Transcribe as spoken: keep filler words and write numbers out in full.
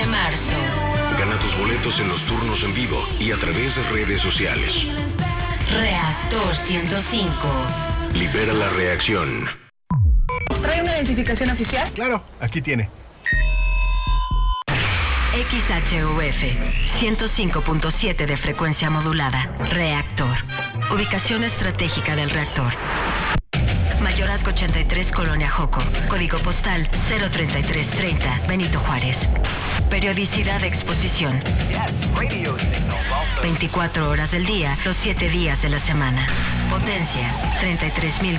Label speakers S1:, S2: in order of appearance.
S1: de marzo.
S2: Gana tus boletos en los turnos en vivo y a través de redes sociales.
S1: Reactor ciento cinco.
S2: Libera la reacción.
S3: ¿Trae una identificación oficial?
S4: Claro, aquí tiene.
S1: X H U F ciento cinco punto siete de frecuencia modulada. Reactor. Ubicación estratégica del reactor. Mayorazgo ochenta y tres, Colonia Joco. Código postal cero treinta y tres treinta, Benito Juárez. Periodicidad de exposición. veinticuatro horas del día, los siete días de la semana. Potencia treinta y tres mil